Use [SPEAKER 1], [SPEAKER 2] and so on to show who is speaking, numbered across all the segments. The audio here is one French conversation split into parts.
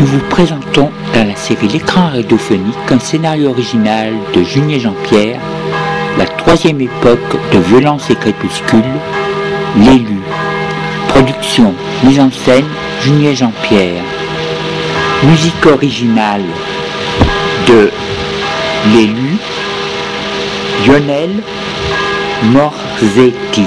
[SPEAKER 1] Nous vous présentons dans la série L'écran radiophonique un scénario original de Julien Jean-Pierre, la troisième époque de Violence et Crépuscule, L'élu. Production, mise en scène, Julien Jean-Pierre. Musique originale de L'élu, Lionel Morzetti.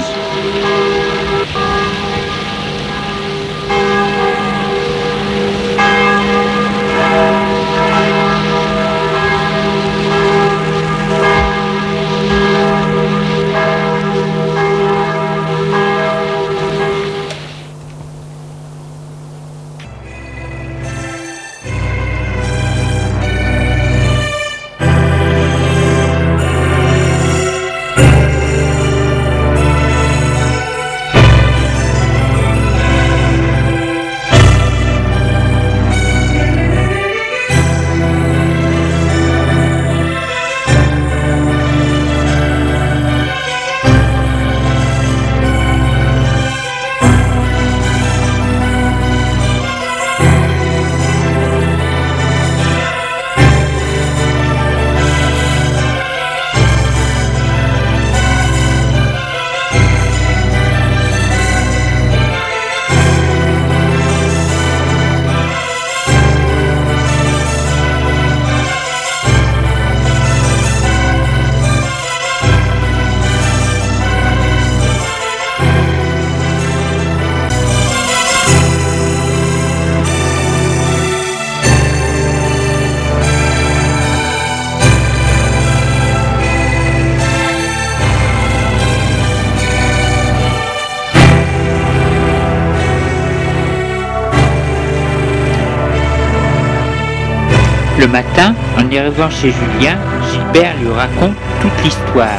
[SPEAKER 1] Le matin, en y arrivant chez Julien, Gilbert lui raconte toute l'histoire.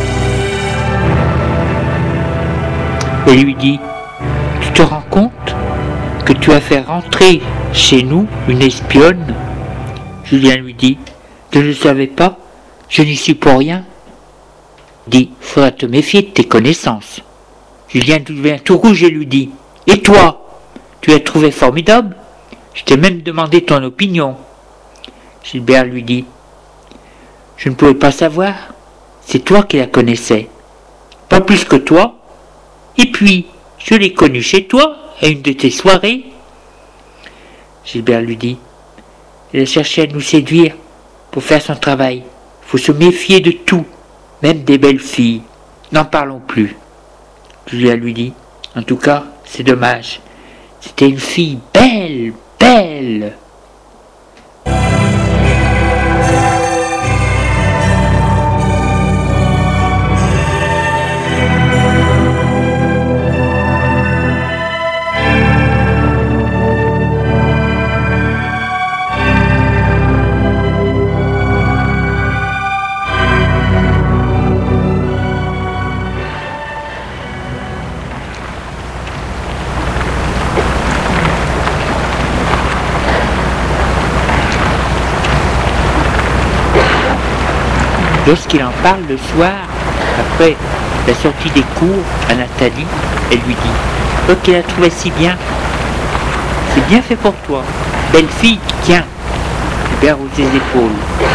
[SPEAKER 1] Et lui dit « Tu te rends compte que tu as fait rentrer chez nous une espionne ?» Julien lui dit « Je ne le savais pas, je n'y suis pour rien. » Il dit « Faudra te méfier de tes connaissances. » Julien devient tout rouge et lui dit « Et toi, tu l'as trouvé formidable? Je t'ai même demandé ton opinion. » Gilbert lui dit « Je ne pouvais pas savoir, c'est toi qui la connaissais. Pas plus que toi. Et puis, je l'ai connue chez toi, à une de tes soirées. » Gilbert lui dit « Elle a cherché à nous séduire pour faire son travail. Il faut se méfier de tout, même des belles filles. N'en parlons plus. » Julien lui dit « En tout cas, c'est dommage. C'était une fille belle, belle. » Lorsqu'il en parle le soir, après la sortie des cours à Nathalie, elle lui dit « Toi qui la trouvais si bien, c'est bien fait pour toi. Belle fille, tiens. » Hubert hausse les épaules.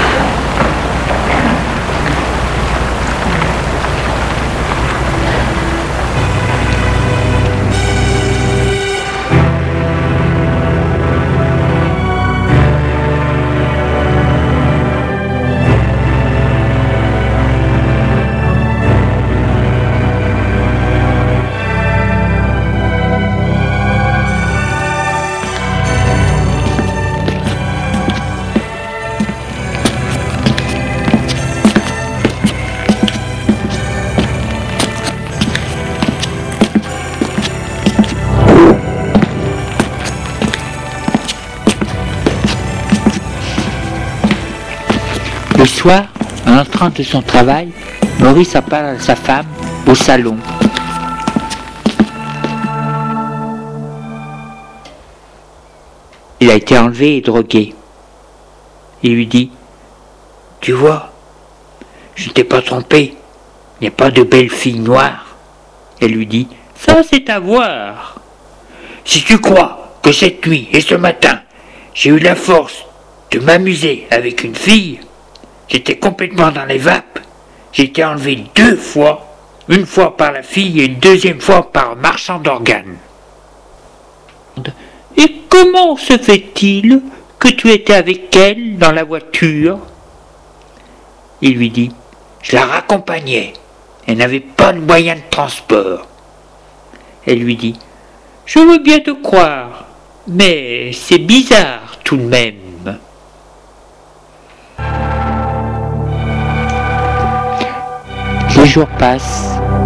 [SPEAKER 1] Le soir, en entrant de son travail, Maurice en parle à sa femme au salon. Il a été enlevé et drogué. Il lui dit « Tu vois, je ne t'ai pas trompé, il n'y a pas de belle fille noire. » Elle lui dit « Ça, c'est à voir. Si tu crois que cette nuit et ce matin, j'ai eu la force de m'amuser avec une fille. J'étais complètement dans les vapes. J'ai été enlevé 2 fois, une fois par la fille et une deuxième fois par un marchand d'organes. Et comment se fait-il que tu étais avec elle dans la voiture? Il lui dit, je la raccompagnais. Elle n'avait pas de moyen de transport. Elle lui dit, je veux bien te croire, mais c'est bizarre tout de même. Les jours passent.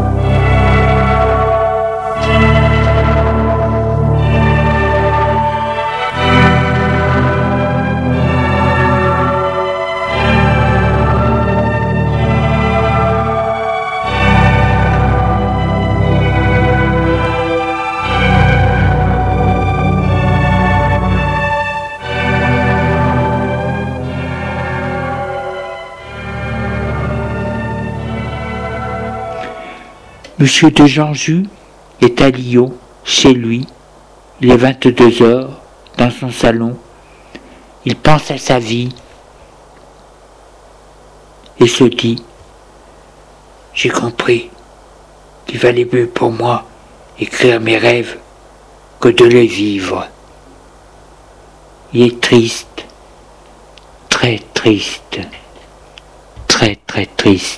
[SPEAKER 1] Monsieur de Janjus est à Lyon, chez lui. Il est 22 heures, dans son salon. Il pense à sa vie et se dit, j'ai compris qu'il valait mieux pour moi écrire mes rêves que de les vivre. Il est triste, très triste, très très triste.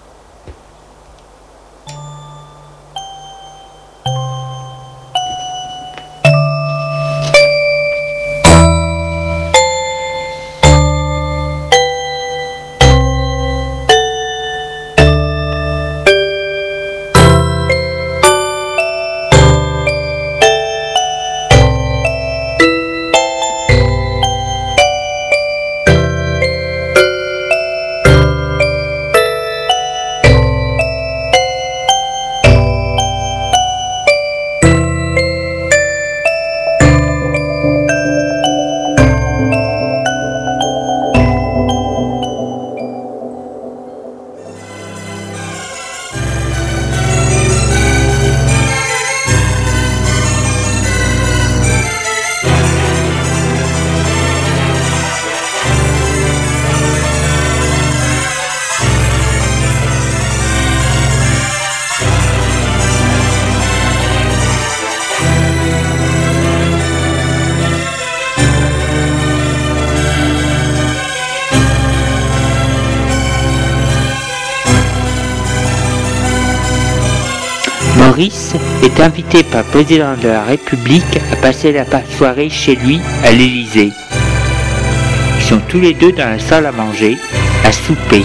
[SPEAKER 1] Maurice est invité par le président de la République à passer la soirée chez lui à l'Élysée. Ils sont tous les deux dans la salle à manger, à souper.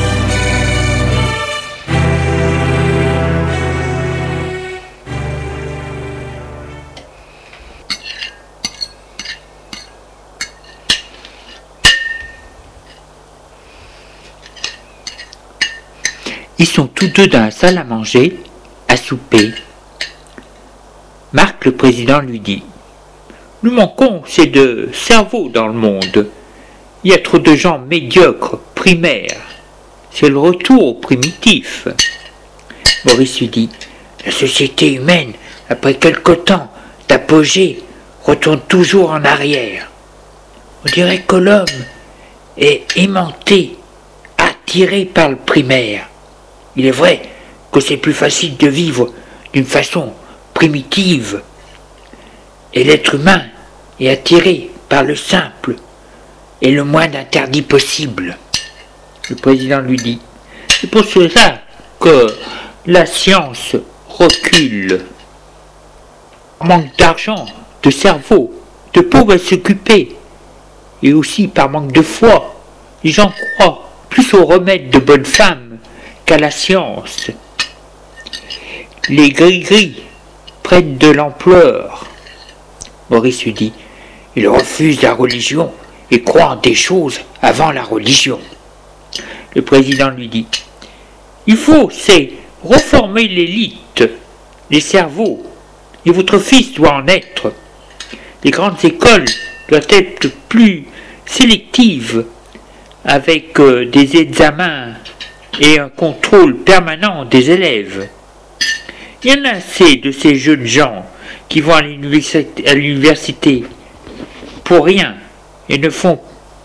[SPEAKER 1] Ils sont tous deux dans la salle à manger, à souper. Marc, le président, lui dit, « Nous manquons, c'est de cerveau dans le monde. Il y a trop de gens médiocres, primaires. C'est le retour au primitif. » Maurice lui dit, « La société humaine, après quelque temps d'apogée, retourne toujours en arrière. On dirait que l'homme est aimanté, attiré par le primaire. Il est vrai que c'est plus facile de vivre d'une façon primitive, et l'être humain est attiré par le simple et le moins d'interdit possible. » Le président lui dit, « C'est pour cela que la science recule. Par manque d'argent, de cerveau, de pauvres à s'occuper, et aussi par manque de foi, les gens croient plus aux remèdes de bonnes femmes qu'à la science. Les gris-gris prennent de l'ampleur. » Maurice lui dit, « Ils refusent la religion et croient en des choses avant la religion. » Le président lui dit, « Il faut, c'est reformer l'élite, les cerveaux, et votre fils doit en être. Les grandes écoles doivent être plus sélectives, avec des examens et un contrôle permanent des élèves. Il y en a assez de ces jeunes gens qui vont à l'université pour rien, et ne font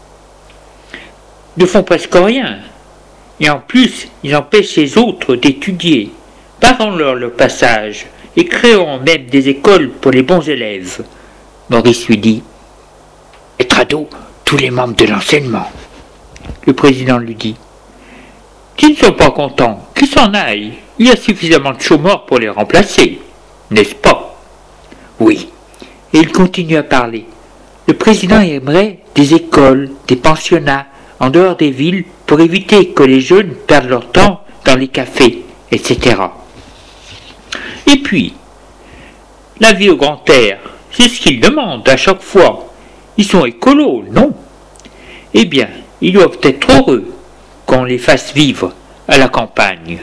[SPEAKER 1] presque rien. Et en plus, ils empêchent les autres d'étudier. Barrons-leur le passage et créons même des écoles pour les bons élèves. Maurice lui dit. Être à dos tous les membres de l'enseignement. Le président lui dit. S'ils ne sont pas contents, qu'ils s'en aillent. Il y a suffisamment de chômeurs pour les remplacer, n'est-ce pas? Oui. Et il continue à parler. Le président aimerait des écoles, des pensionnats, en dehors des villes, pour éviter que les jeunes perdent leur temps dans les cafés, etc. Et puis, la vie au grand air, c'est ce qu'ils demandent à chaque fois. Ils sont écolos, non? Eh bien, ils doivent être heureux qu'on les fasse vivre à la campagne.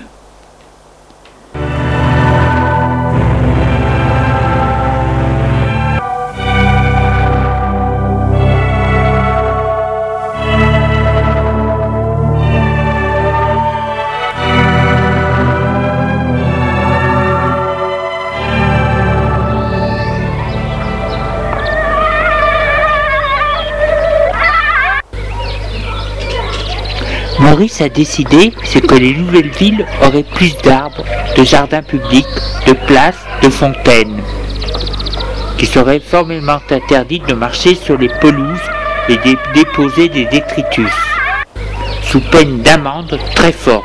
[SPEAKER 1] Maurice a décidé que les nouvelles villes auraient plus d'arbres, de jardins publics, de places, de fontaines, qu'il serait formellement interdit de marcher sur les pelouses et de déposer des détritus, sous peine d'amende très forte.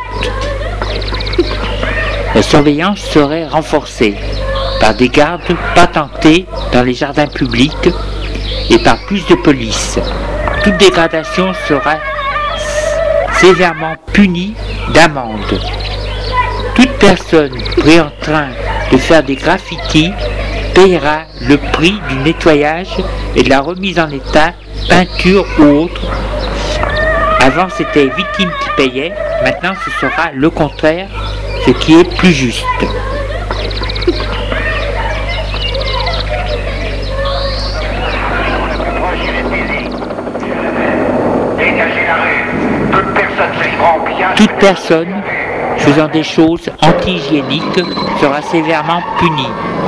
[SPEAKER 1] La surveillance serait renforcée par des gardes patentés dans les jardins publics et par plus de police. Toute dégradation sera sévèrement punie d'amende. Toute personne prise en train de faire des graffitis paiera le prix du nettoyage et de la remise en état, peinture ou autre. Avant c'était les victimes qui payaient, maintenant ce sera le contraire, ce qui est plus juste. Toute personne faisant des choses anti-hygiéniques sera sévèrement punie.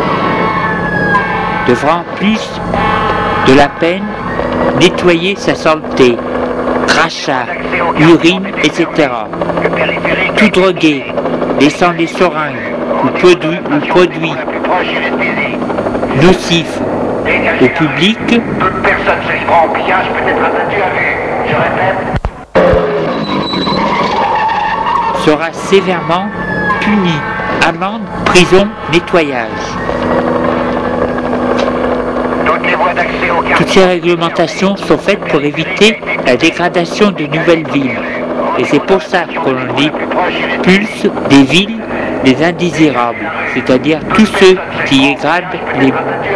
[SPEAKER 1] Devra en plus de la peine nettoyer sa saleté, crachats, urine, etc. Tout drogué, laissant des seringues ou produits nocifs au public sera sévèrement puni. Amende, prison, nettoyage. Toutes ces réglementations sont faites pour éviter la dégradation de nouvelles villes. Et c'est pour ça qu'on expulse des villes les indésirables, c'est-à-dire tous ceux qui dégradent les...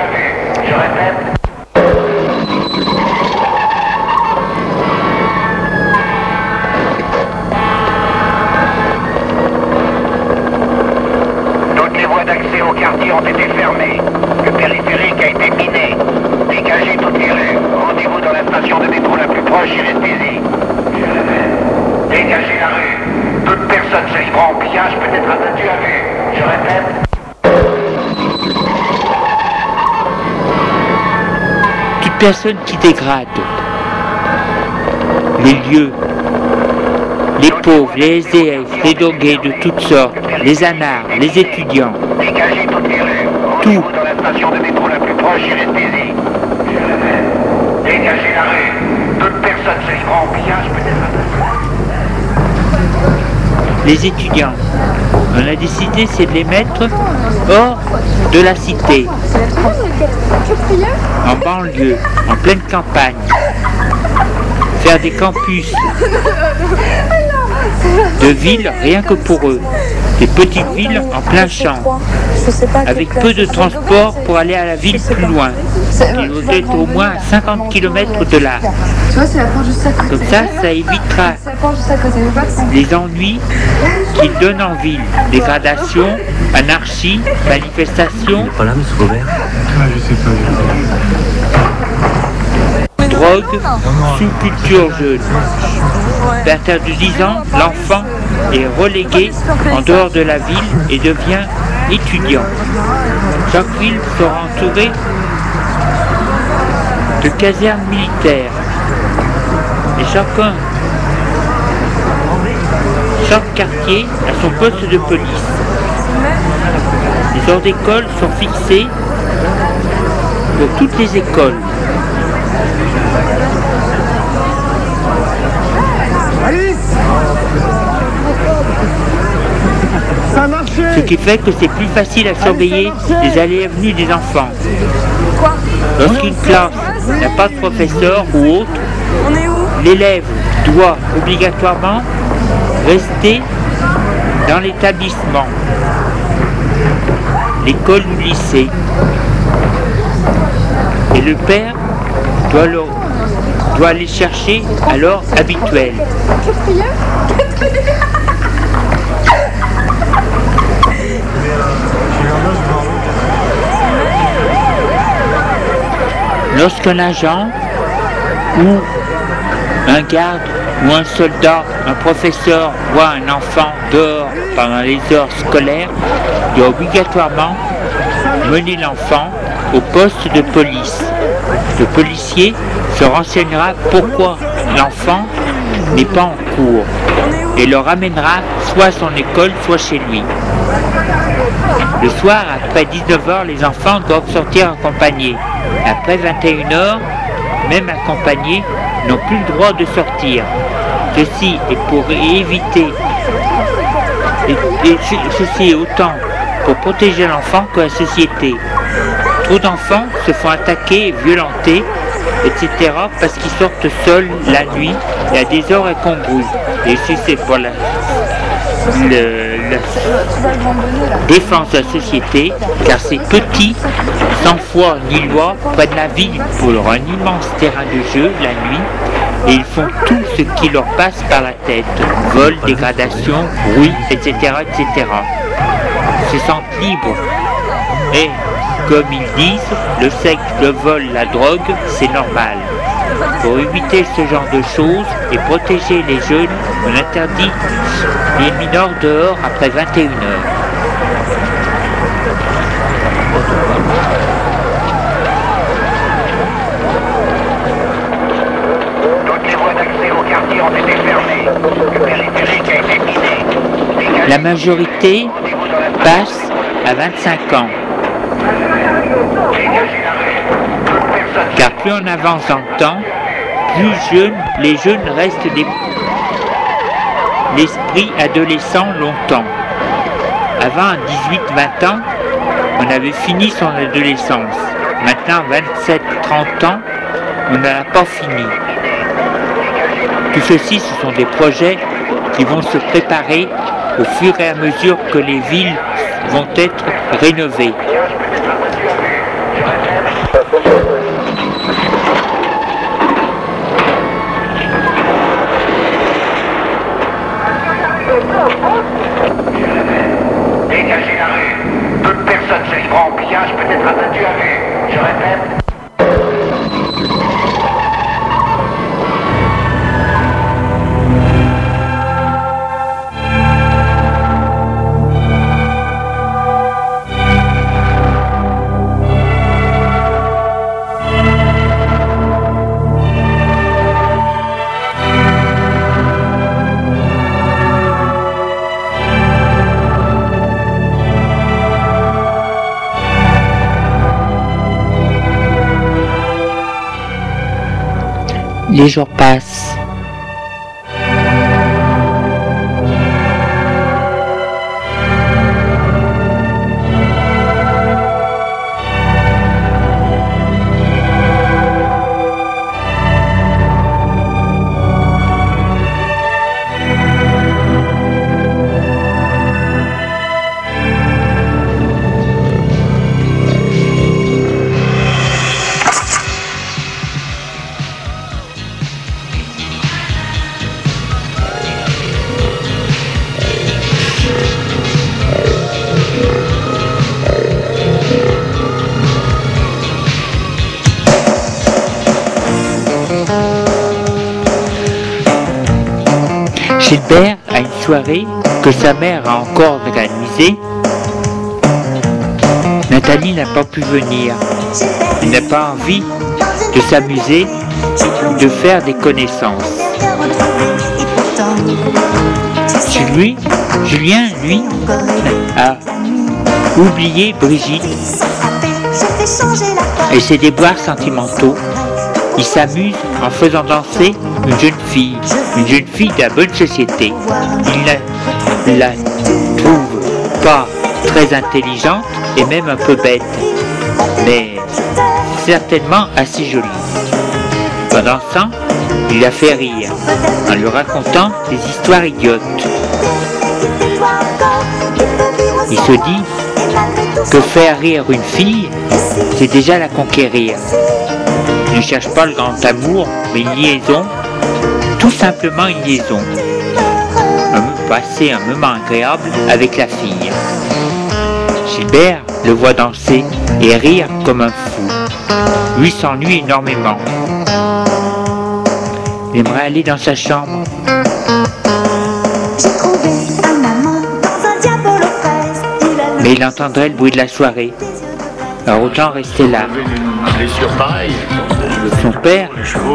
[SPEAKER 2] Ont été fermés. Le périphérique a été miné. Dégagez toutes les rues. Rendez-vous dans la station de métro la plus proche et restez-y. Dégagez la rue. Toute personne se livrant au pillage peut être abattue à vue. Je répète.
[SPEAKER 1] Toute personne qui dégrade les lieux, les pauvres, les SDF, les drogués de toutes sortes, les anards, les étudiants,
[SPEAKER 2] Dégagez toutes les rues.
[SPEAKER 1] tout,
[SPEAKER 2] Rendez-vous dans la station de métro la plus proche et restez-y. Dégagez la rue. Toute personne se livrant au pillage peut être abattue.
[SPEAKER 1] les étudiants. On a décidé c'est de les mettre hors de la cité, en banlieue, en pleine campagne, faire des campus de villes rien que pour eux, des petites villes en plein champ, avec peu de transport pour aller à la ville plus loin. Il doit être au moins à 50 km de là. Comme ça évitera les ennuis qu'ils donnent en ville. Dégradation, anarchie, manifestation, drogue, sous-culture jeune. À partir de 10 ans, l'enfant est relégué en dehors de la ville et devient étudiant. Chaque ville sera entourée de casernes militaires Et chaque quartier a son poste de police. Les heures d'école sont fixées pour toutes les écoles. Ce qui fait que c'est plus facile à surveiller les allées et venues des enfants. Lorsqu'une classe n'a pas de professeur ou autre, l'élève doit obligatoirement rester dans l'établissement, l'école ou le lycée. Et le père doit aller chercher à l'heure habituelle. Lorsqu'un agent ou un garde ou un soldat, un professeur voit un enfant dehors pendant les heures scolaires, il doit obligatoirement mener l'enfant au poste de police. Le policier se renseignera pourquoi l'enfant n'est pas en cours et le ramènera soit à son école, soit chez lui. Le soir, après 19h, les enfants doivent sortir accompagnés. Après 21h, même accompagnés, n'ont plus le droit de sortir. Ceci est pour éviter, ceci est autant pour protéger l'enfant que la société. Trop d'enfants se font attaquer et violenter, etc. parce qu'ils sortent seuls la nuit et à des heures incongrues. Et si c'est pour la défense de la société, car ces petits, sans foi ni loi, prennent la ville pour un immense terrain de jeu la nuit et ils font tout ce qui leur passe par la tête, vol, dégradation, bruit, etc., etc. Ils se sentent libres et, comme ils disent, le sexe, le vol, la drogue, c'est normal. Pour éviter ce genre de choses et protéger les jeunes, on interdit les mineurs dehors après 21h.
[SPEAKER 2] Toutes les voies d'accès au quartier ont été fermées. Le périphérique a été miné.
[SPEAKER 1] La majorité passe à 25 ans. Car plus on avance dans le temps, plus les jeunes restent l'esprit adolescent longtemps. Avant, à 18-20 ans, on avait fini son adolescence. Maintenant, 27-30 ans, on n'en a pas fini. Tout ceci, ce sont des projets qui vont se préparer au fur et à mesure que les villes vont être rénovées.
[SPEAKER 2] Dégagez la rue. Toute personne se livrant au pillage peut être abattue à vue. Je répète.
[SPEAKER 1] Les jours passent. Gilbert a une soirée que sa mère a encore organisée. Nathalie n'a pas pu venir. Elle n'a pas envie de s'amuser, de faire des connaissances. Julien, lui, a oublié Brigitte et ses déboires sentimentaux. Il s'amuse en faisant danser une jeune fille de la bonne société. Il ne la trouve pas très intelligente et même un peu bête, mais certainement assez jolie. En dansant, il la fait rire en lui racontant des histoires idiotes. Il se dit que faire rire une fille, c'est déjà la conquérir. Il ne cherche pas le grand amour, mais une liaison, tout simplement une liaison. Passer un moment agréable avec la fille. Gilbert le voit danser et rire comme un fou. Lui s'ennuie énormément. Il aimerait aller dans sa chambre. Mais il entendrait le bruit de la soirée. Alors autant rester là. Son père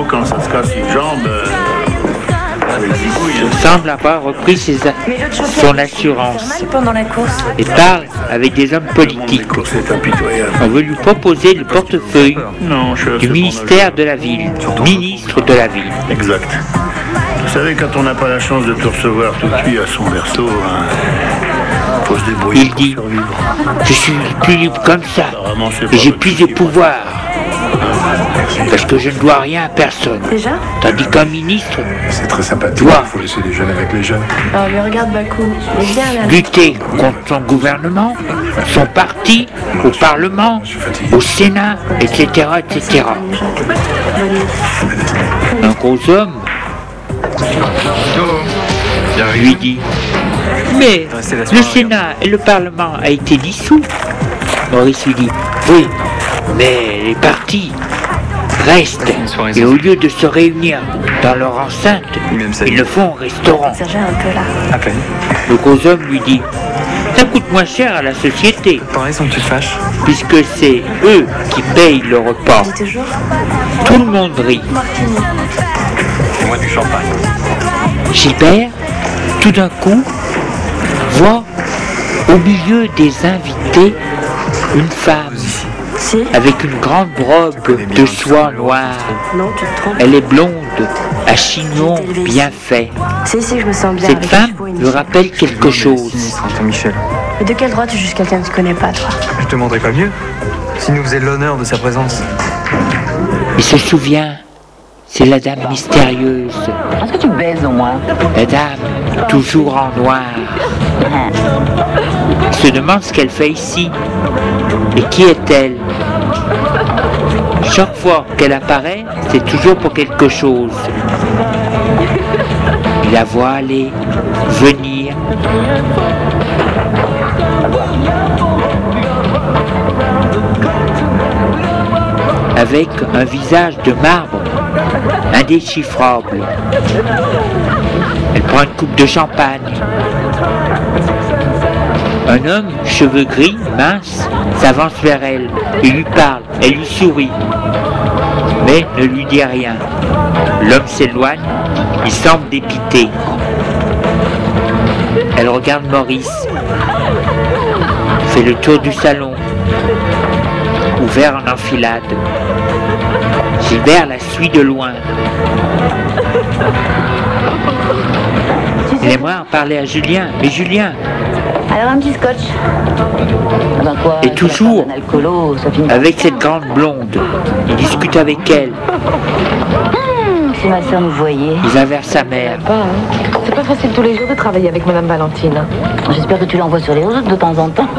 [SPEAKER 1] semble avoir repris son assurance et parle avec des hommes politiques. On veut lui proposer le portefeuille du ministère de la ville, ministre de la ville.
[SPEAKER 3] Exact. Vous savez, quand on n'a pas la chance de tout recevoir tout cuit à son berceau, faut se débrouiller.
[SPEAKER 1] Il dit, je suis plus libre comme ça, et j'ai plus de pouvoir. Parce que je ne dois rien à personne.
[SPEAKER 4] Déjà ?
[SPEAKER 1] Tandis qu'un ministre
[SPEAKER 3] c'est très sympathique, il faut laisser les jeunes avec les jeunes.
[SPEAKER 4] Alors, mais regarde Bakou, il est bien là.
[SPEAKER 1] Lutter contre son gouvernement, son parti, au Parlement, au Sénat, etc., etc. Un gros homme lui dit, mais le Sénat et le Parlement a été dissous. Maurice lui dit, oui, mais les partis restent, et au lieu de se réunir dans leur enceinte, ils le font au restaurant. Le gros homme lui dit, ça coûte moins cher à la société, puisque c'est eux qui payent le repas. Tout le monde rit. Gilbert, tout d'un coup, voit au milieu des invités une femme avec une grande robe de soie noire. Elle est blonde, à chignon bien fait. Cette femme lui rappelle quelque chose.
[SPEAKER 4] Mais de quel droit tu juges quelqu'un que tu connais pas, toi ?
[SPEAKER 5] Je te demanderais pas mieux, s'il nous faisait l'honneur de sa présence.
[SPEAKER 1] Il se souvient, c'est la dame mystérieuse.
[SPEAKER 6] Est-ce que tu baises au moins ?
[SPEAKER 1] La dame, toujours en noir. Il se demande ce qu'elle fait ici. Et qui est-elle ? Chaque fois qu'elle apparaît, c'est toujours pour quelque chose. Il la voit aller, venir. Avec un visage de marbre, indéchiffrable. Elle prend une coupe de champagne. Un homme, cheveux gris, mince, s'avance vers elle. Il lui parle, elle lui sourit, mais ne lui dit rien. L'homme s'éloigne, il semble dépité. Elle regarde Maurice, fait le tour du salon, ouvert en enfilade. Gilbert la suit de loin. Il aimerait en parler à Julien, mais Julien...
[SPEAKER 6] Alors un petit scotch. Ben quoi,
[SPEAKER 1] et toujours
[SPEAKER 6] alcoolo,
[SPEAKER 1] avec cette grande blonde. Il discute avec elle.
[SPEAKER 6] Si ma soeur nous voyait.
[SPEAKER 1] Il va vers sa mère.
[SPEAKER 4] C'est pas facile tous les jours de travailler avec Madame Valentine.
[SPEAKER 6] J'espère que tu l'envoies sur les routes de temps en temps.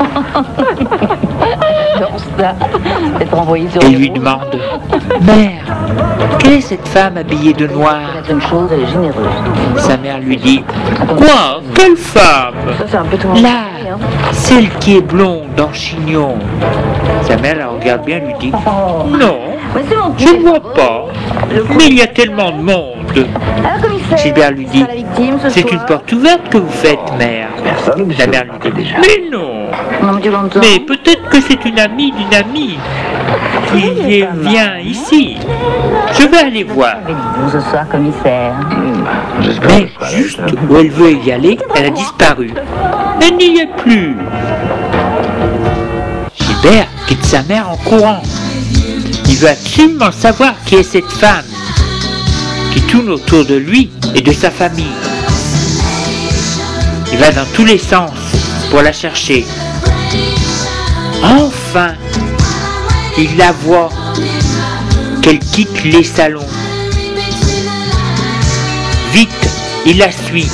[SPEAKER 6] Non, ça. D'être envoyé sur
[SPEAKER 1] et
[SPEAKER 6] les
[SPEAKER 1] lui
[SPEAKER 6] routes.
[SPEAKER 1] demande, mère, quelle est cette femme habillée de noir?
[SPEAKER 6] C'est une chose, elle est généreuse.
[SPEAKER 1] Sa mère lui dit, quoi? Quelle femme?
[SPEAKER 4] Ça, c'est un peu tout le
[SPEAKER 1] Là,
[SPEAKER 4] monde.
[SPEAKER 1] celle qui est blonde en chignon. Sa mère la regarde bien, lui dit, non,
[SPEAKER 6] Mais c'est mon
[SPEAKER 1] je ne vois pas, mais il y a tellement de monde.
[SPEAKER 6] Alors, commissaire,
[SPEAKER 1] Gilbert lui dit,
[SPEAKER 6] la victime, ce
[SPEAKER 1] c'est
[SPEAKER 6] soir.
[SPEAKER 1] une porte ouverte que vous faites, mère. La mère lui dit, mais non,
[SPEAKER 6] Non, mais tu l'entends.
[SPEAKER 1] mais peut-être que c'est une amie d'une amie. qui vient ici. Je vais aller voir.
[SPEAKER 6] Ce soir, commissaire.
[SPEAKER 1] Mais juste où elle veut y aller, elle a disparu. Elle n'y est plus. Gilbert quitte sa mère en courant. Il veut absolument savoir qui est cette femme qui tourne autour de lui et de sa famille. Il va dans tous les sens pour la chercher. Enfin, il la voit qu'elle quitte les salons. Vite, il la suit.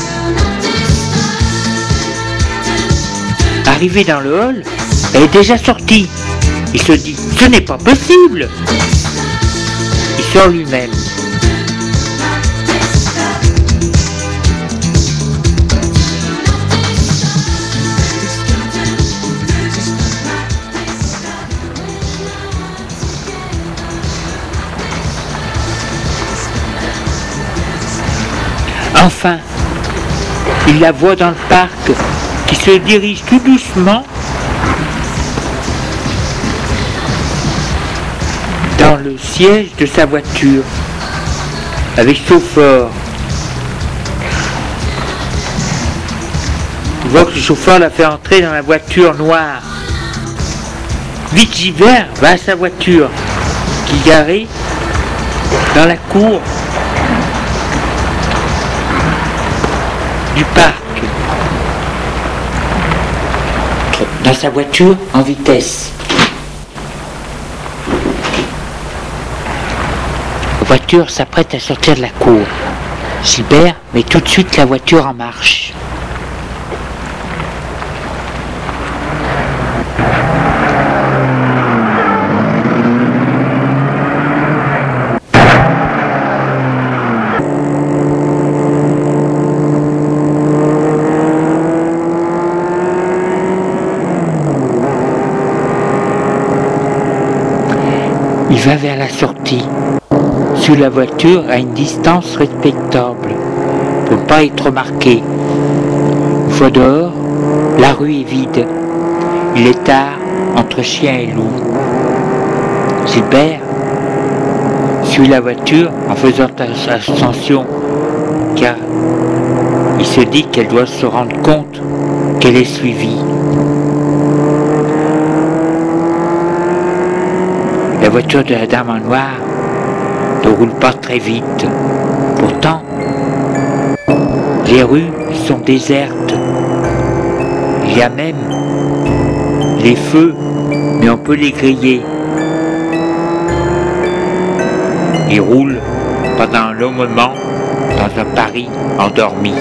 [SPEAKER 1] Arrivé dans le hall, elle est déjà sortie. Il se dit, ce n'est pas possible. Il sort lui-même. Enfin, il la voit dans le parc qui se dirige tout doucement dans le siège de sa voiture avec chauffeur. Il voit que le chauffeur l'a fait entrer dans la voiture noire. Vite, Gilbert va à sa voiture qui est garée dans la cour du parc. Dans sa voiture en vitesse. La voiture s'apprête à sortir de la cour. Gilbert met tout de suite la voiture en marche. Il va vers la sortie, suit la voiture à une distance respectable, pour ne pas être remarqué. Une fois dehors, la rue est vide. Il est tard, entre chien et loup. Gilbert suit la voiture en faisant attention, car il se dit qu'elle doit se rendre compte qu'elle est suivie. La voiture de la dame en noir ne roule pas très vite. Pourtant, les rues sont désertes. Il y a même les feux, mais on peut les griller. Il roule pendant un long moment dans un Paris endormi.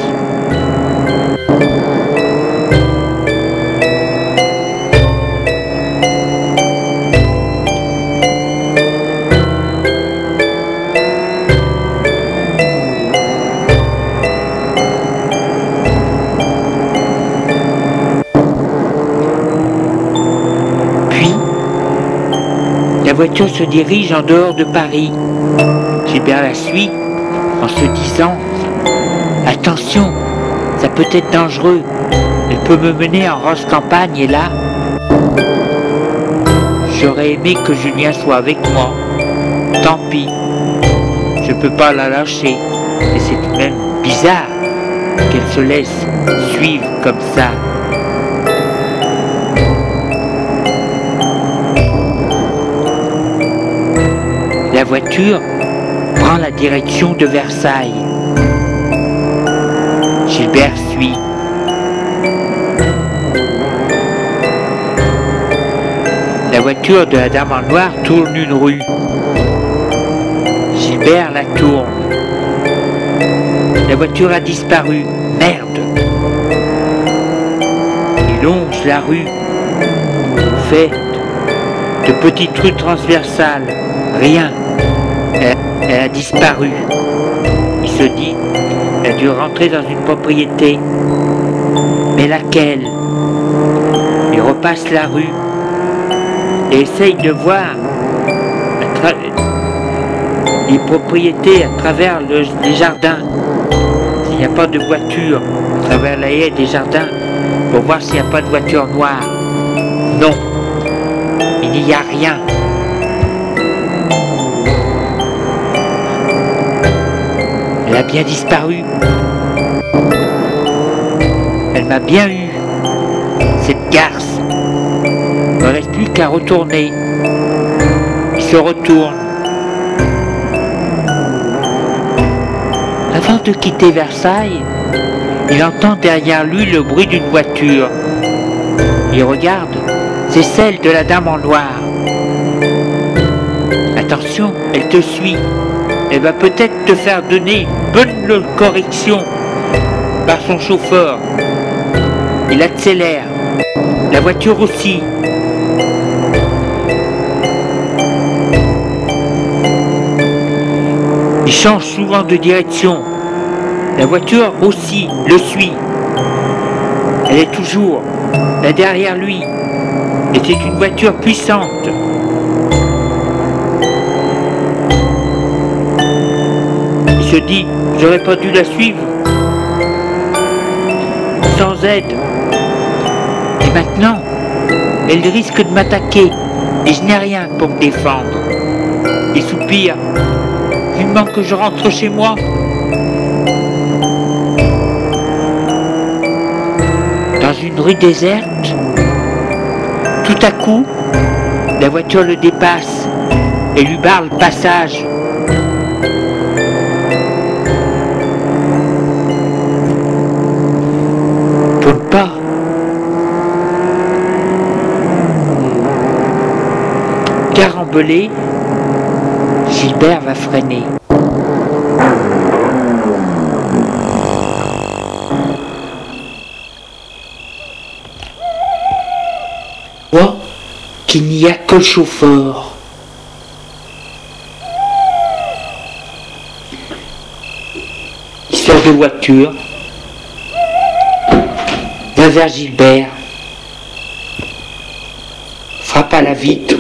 [SPEAKER 1] La voiture se dirige en dehors de Paris. Gilbert la suit en se disant « Attention, ça peut être dangereux. Elle peut me mener en rose campagne et là, j'aurais aimé que Julien soit avec moi. Tant pis, je peux pas la lâcher. Et c'est même bizarre qu'elle se laisse suivre comme ça. » La voiture prend la direction de Versailles. Gilbert suit. La voiture de la dame en noir tourne une rue. Gilbert la tourne. La voiture a disparu. Merde. Il longe la rue, faite de petites rues transversales. Rien. Elle a disparu. Il se dit, elle a dû rentrer dans une propriété. Mais laquelle? Il repasse la rue et essaye de voir les propriétés à travers les jardins. S'il n'y a pas de voiture, à travers la haie des jardins, pour voir s'il n'y a pas de voiture noire. Non, il n'y a rien. a bien disparu. Elle m'a bien eu, cette garce. Il ne reste plus qu'à retourner. Il se retourne. Avant de quitter Versailles, il entend derrière lui le bruit d'une voiture. Il regarde, c'est celle de la dame en noir. Attention, elle te suit. Elle va peut-être te faire donner une bonne correction par son chauffeur. Il accélère. La voiture aussi. Il change souvent de direction. La voiture aussi le suit. Elle est toujours là derrière lui. Et c'est une voiture puissante. Il se dit, j'aurais pas dû la suivre. Sans aide. Et maintenant, elle risque de m'attaquer. Et je n'ai rien pour me défendre. Il soupire. Vivement que je rentre chez moi. Dans une rue déserte, tout à coup, la voiture le dépasse et lui barre le passage. Pour ne pas caramboler, Gilbert va freiner. Voit qu'il n'y a que le chauffeur. Il sort de voiture, va vers Gilbert, frappe à la vitre.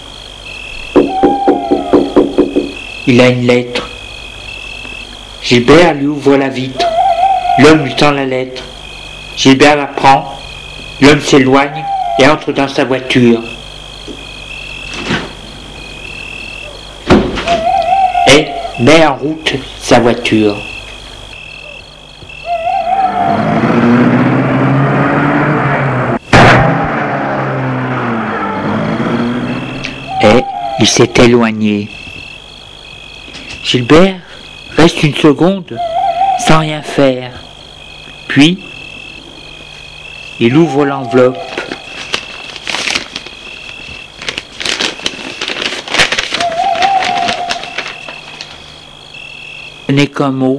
[SPEAKER 1] Il a une lettre. Gilbert lui ouvre la vitre. L'homme lui tend la lettre. Gilbert la prend. L'homme s'éloigne et entre dans sa voiture. Et met en route sa voiture. Et il s'est éloigné. Gilbert reste une seconde sans rien faire. Puis, il ouvre l'enveloppe. Ce n'est qu'un mot.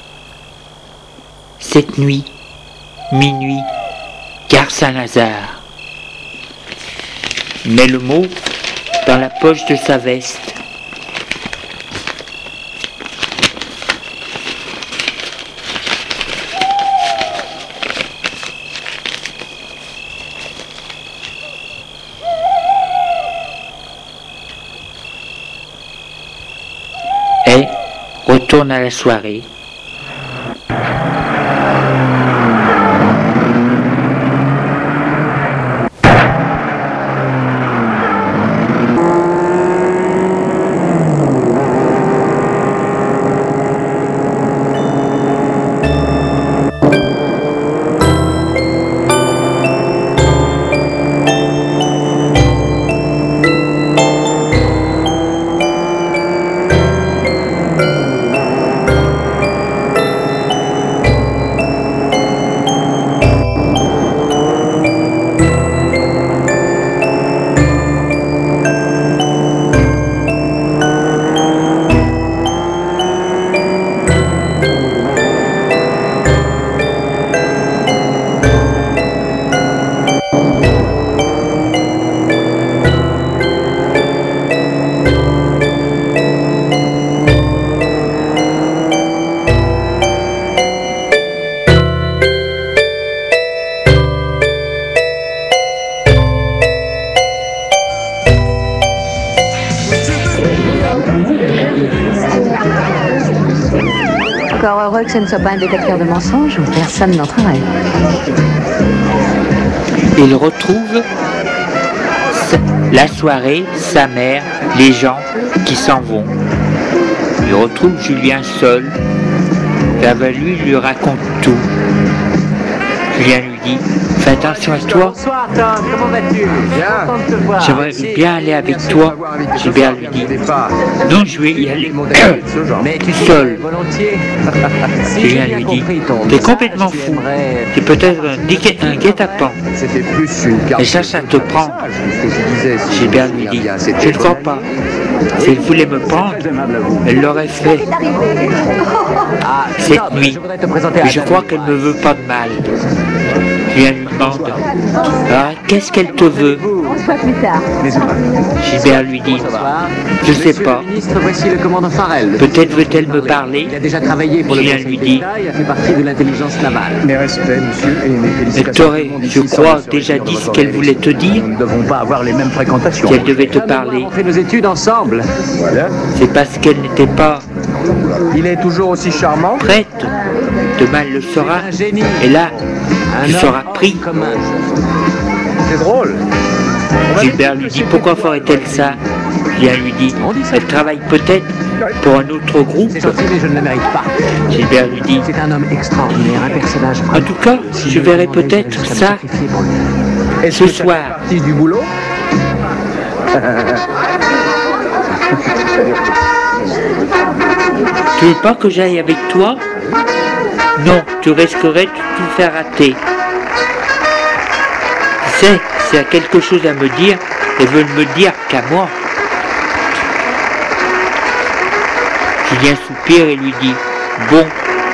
[SPEAKER 1] Cette nuit, minuit, gare Saint-Lazare. Il met le mot dans la poche de sa veste. Et retourne à la soirée.
[SPEAKER 6] Encore heureux que ce ne soit pas un détecteur de mensonges où personne n'entrerait.
[SPEAKER 1] Il retrouve la soirée, sa mère, les gens qui s'en vont. Il retrouve Julien seul, Ah bah lui raconte tout. Julien lui dit, fais attention à toi.
[SPEAKER 7] Bonsoir Tom, comment vas-tu? Bien. Content de te voir.
[SPEAKER 1] J'aimerais bien aller avec toi. Gilbert lui dit, non, je vais y aller
[SPEAKER 7] Mais tu
[SPEAKER 1] seul.
[SPEAKER 7] volontiers.
[SPEAKER 1] Julien lui dit, t'es complètement fou. T'es peut-être un guet-apens.
[SPEAKER 5] C'était plus une carte.
[SPEAKER 1] Et ça te prend.
[SPEAKER 5] Ce que je disais, si
[SPEAKER 1] Gilbert lui dit, je ne crois pas. Si elle voulait me prendre, elle l'aurait fait
[SPEAKER 7] Ah,
[SPEAKER 1] cette
[SPEAKER 7] Tom,
[SPEAKER 1] nuit.
[SPEAKER 7] je voudrais te présenter à
[SPEAKER 1] Mais je crois qu'elle ne me veut pas de mal. Julien lui demande, ah, qu'est-ce qu'elle te veut?
[SPEAKER 6] On se voit plus tard.
[SPEAKER 1] Gilbert lui dit, je sais
[SPEAKER 7] Monsieur
[SPEAKER 1] pas.
[SPEAKER 7] le ministre, voici le commandant Farrell.
[SPEAKER 1] Peut-être veut-elle me parler.
[SPEAKER 7] Il a déjà travaillé pour le
[SPEAKER 1] Julien
[SPEAKER 7] Conseil
[SPEAKER 1] lui dit,
[SPEAKER 7] d'État et a fait partie de l'intelligence navale.
[SPEAKER 3] Mes respects, monsieur, et mes
[SPEAKER 1] elle
[SPEAKER 3] félicitations.
[SPEAKER 1] t'aurait, je crois, déjà dit ce qu'elle voulait te dire,
[SPEAKER 3] Nous ne devons pas avoir les mêmes fréquentations.
[SPEAKER 1] qu'elle devait te
[SPEAKER 7] Tom et moi
[SPEAKER 1] parler.
[SPEAKER 7] avons fait nos études ensemble.
[SPEAKER 3] Voilà.
[SPEAKER 1] C'est parce qu'elle n'était pas
[SPEAKER 5] Il est toujours aussi charmant.
[SPEAKER 1] prête. Demain, elle le sera.
[SPEAKER 7] Un génie.
[SPEAKER 1] Et là,
[SPEAKER 7] Un
[SPEAKER 1] tu
[SPEAKER 7] homme
[SPEAKER 1] seras
[SPEAKER 7] hors
[SPEAKER 1] pris.
[SPEAKER 7] du commun.
[SPEAKER 5] C'est drôle.
[SPEAKER 1] Gilbert lui dit, pourquoi ferait-elle ça? Julien lui dit, elle travaille peut-être pour un autre groupe.
[SPEAKER 7] C'est gentil, mais je ne le mérite pas.
[SPEAKER 1] Gilbert lui dit,
[SPEAKER 7] C'est un homme extraordinaire, un personnage.
[SPEAKER 1] en tout cas, je verrai peut-être ça ce soir.
[SPEAKER 5] Partie du boulot.
[SPEAKER 1] Tu veux pas que j'aille avec toi? Non, tu risquerais de tout faire rater. Tu sais, s'il y a quelque chose à me dire, elles veulent me dire qu'à moi. Julien soupire et lui dit, bon,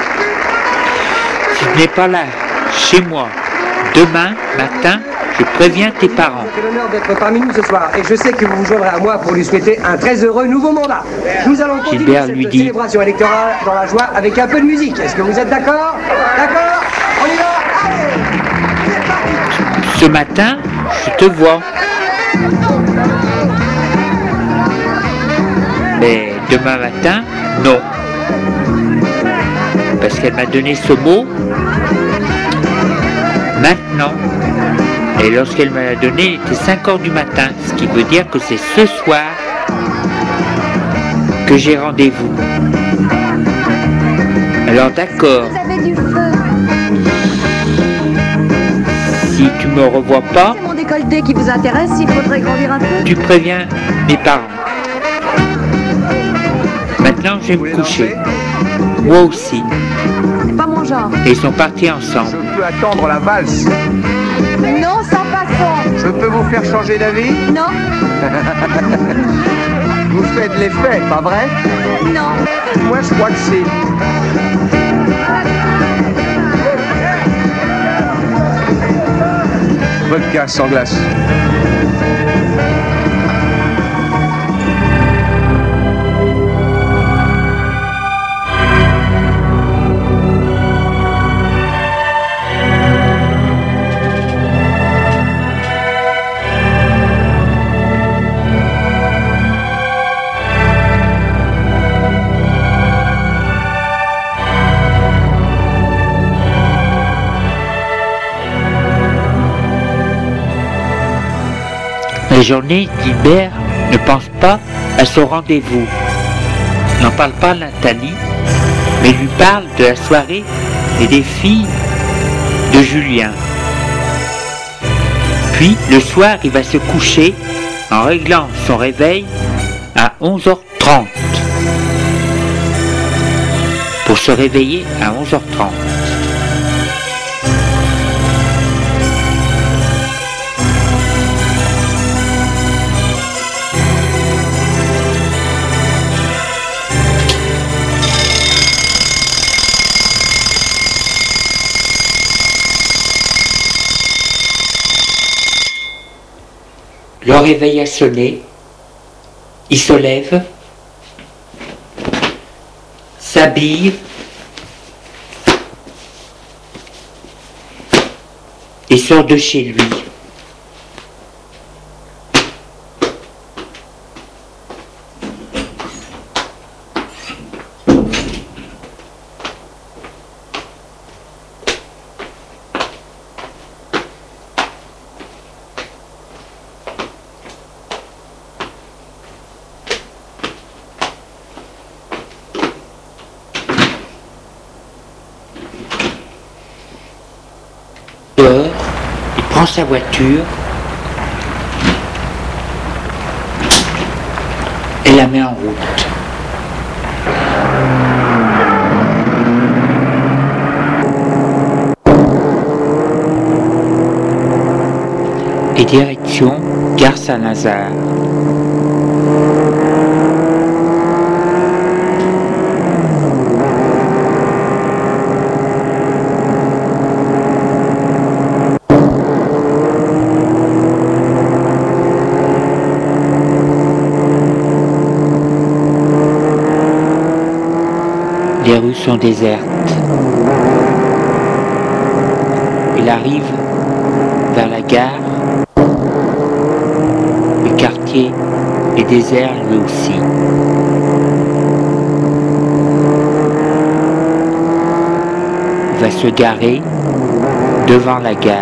[SPEAKER 1] si tu n'es pas là, chez moi, demain matin, je préviens tes parents.
[SPEAKER 8] J'ai l'honneur d'être parmi nous ce soir et je sais que vous vous joindrez à moi pour lui souhaiter un très heureux nouveau mandat. Nous allons continuer
[SPEAKER 1] Gilbert
[SPEAKER 8] cette
[SPEAKER 1] lui dit,
[SPEAKER 8] célébration électorale dans la joie avec un peu de musique. Est-ce que vous êtes d'accord? D'accord? On y va? Allez!
[SPEAKER 1] ce matin, je te vois. Mais demain matin, non. Parce qu'elle m'a donné ce mot maintenant. Et lorsqu'elle me l'a donné, il était 5 heures du matin, ce qui veut dire que c'est ce soir que j'ai rendez-vous. Alors d'accord,
[SPEAKER 6] Vous avez du feu.
[SPEAKER 1] si tu me revois pas,
[SPEAKER 6] C'est mon décolleté qui vous intéresse, il faudrait grandir un peu.
[SPEAKER 1] tu préviens mes parents. Maintenant, je vais me coucher. Moi aussi.
[SPEAKER 6] C'est pas mon genre.
[SPEAKER 1] Et ils sont partis ensemble.
[SPEAKER 5] Je peux attendre la valse.
[SPEAKER 6] Non, sans façon.
[SPEAKER 5] Je peux vous faire changer d'avis.
[SPEAKER 6] Non,
[SPEAKER 5] Vous faites l'effet, pas vrai?
[SPEAKER 6] non.
[SPEAKER 5] Moi, je crois que c'est. Vodka sans glace.
[SPEAKER 1] La journée, Gilbert ne pense pas à son rendez-vous. N'en parle pas à Nathalie, mais lui parle de la soirée et des filles de Julien. Puis, le soir, il va se coucher en réglant son réveil à 11h30. Pour se réveiller à 11h30. Le réveil a sonné, il se lève, s'habille et sort de chez lui. sa voiture et la met en route. Et direction Gare Saint-Lazare. Les rues sont désertes. Il arrive vers la gare. Le quartier est désert lui aussi. Il va se garer devant la gare.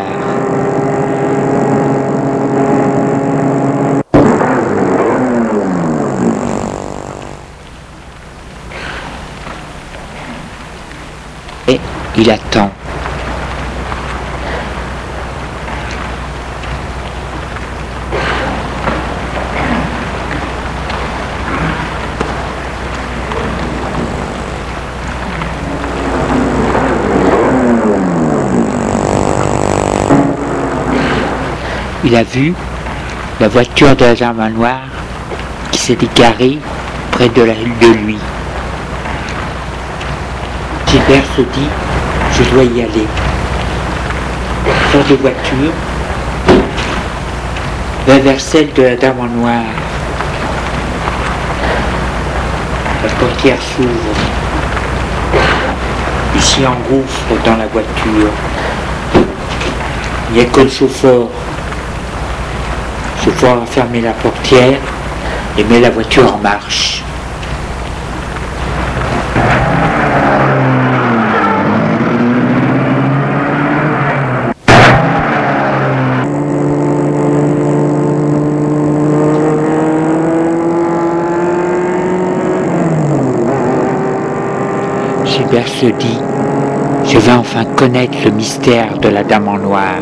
[SPEAKER 1] Et il attend. Il a vu la voiture de la dame noire qui s'était garée près de lui. Gilbert se dit, je dois y aller. Il sort de voiture, va vers celle de la dame en noir. La portière s'ouvre. Il s'y engouffre dans la voiture. Il n'y a que le chauffeur. Le chauffeur a fermé la portière et met la voiture en marche. Gilbert se dit, je vais enfin connaître le mystère de la dame en noir.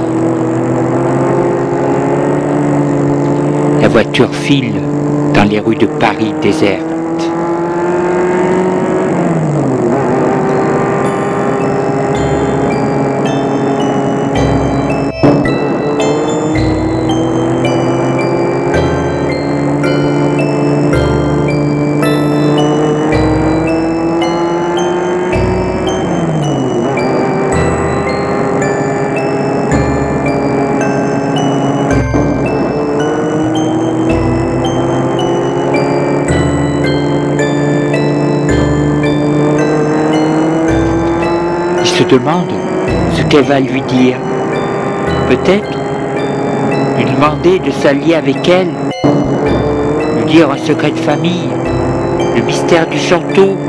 [SPEAKER 1] La voiture file dans les rues de Paris désertes. Se demande ce qu'elle va lui dire. Peut-être lui demander de s'allier avec elle, lui dire un secret de famille, le mystère du château.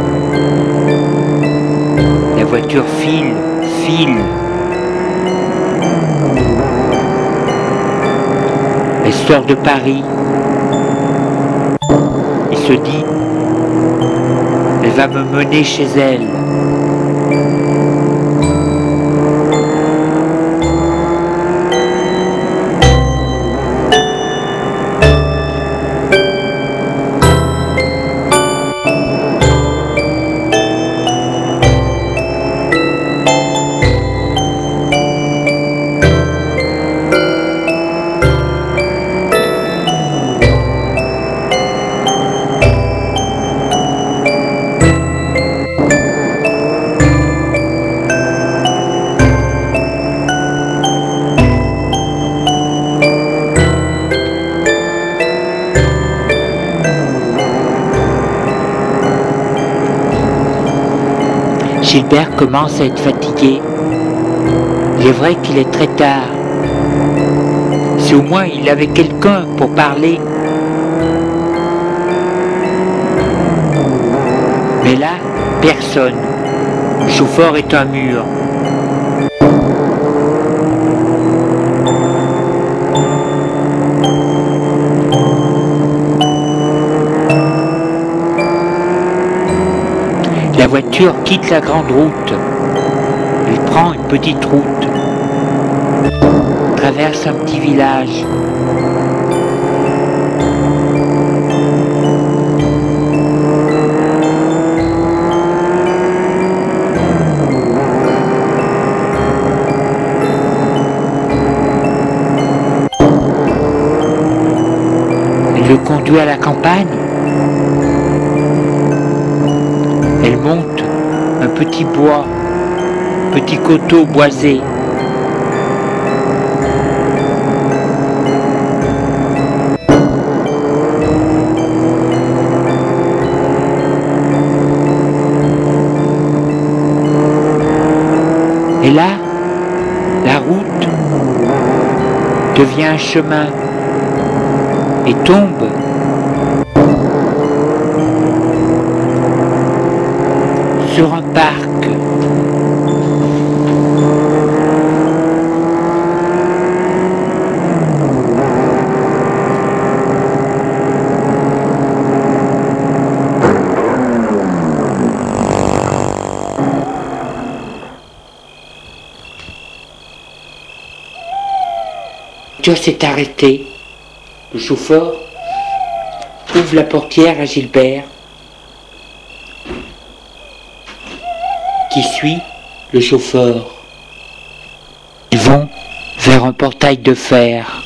[SPEAKER 1] La voiture file. Elle sort de Paris. Il se dit, elle va me mener chez elle. Gilbert commence à être fatigué. Il est vrai qu'il est très tard. Si au moins il avait quelqu'un pour parler. Mais là, personne. Le chauffeur est un mur. La voiture quitte la grande route. Elle prend une petite route. traverse un petit village. Elle le conduit à la campagne. Elle monte un petit bois, petit coteau boisé. Et là, la route devient un chemin et tombe sur un parc. La voiture s'est arrêtée. Le chauffeur ouvre la portière à Gilbert, qui suit le chauffeur. Ils vont vers un portail de fer.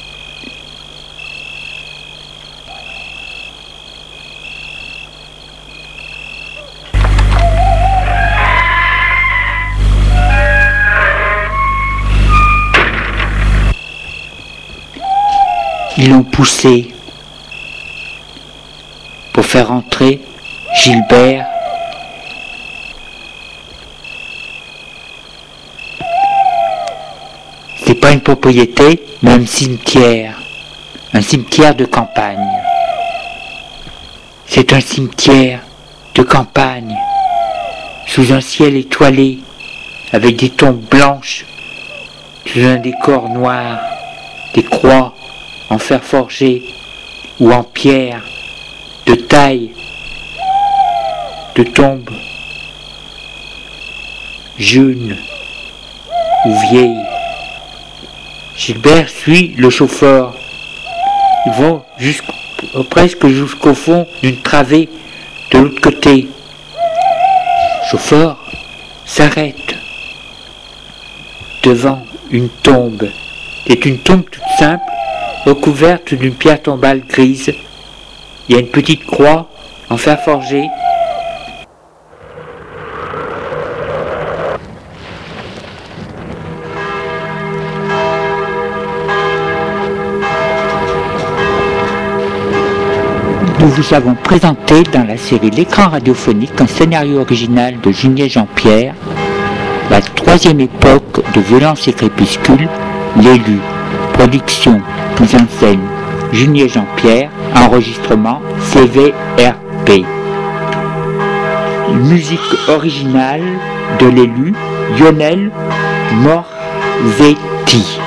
[SPEAKER 1] Ils l'ont poussé pour faire entrer Gilbert c'est pas une propriété, mais un cimetière de campagne. C'est un cimetière de campagne, sous un ciel étoilé, avec des tombes blanches, sous un décor noir, des croix en fer forgé ou en pierre, de taille, de tombes jeunes ou vieilles. Gilbert suit le chauffeur. Ils vont presque jusqu'au fond d'une travée de l'autre côté. Le chauffeur s'arrête devant une tombe. C'est une tombe toute simple, recouverte d'une pierre tombale grise. Il y a une petite croix en fer forgé. Nous vous avons présenté dans la série L'écran radiophonique un scénario original de Junier Jean-Pierre, la troisième époque de Violence et Crépuscule, L'élu, production, mise en scène, Junier Jean-Pierre, enregistrement CVRP. Musique originale de L'élu, Lionel Morzetti.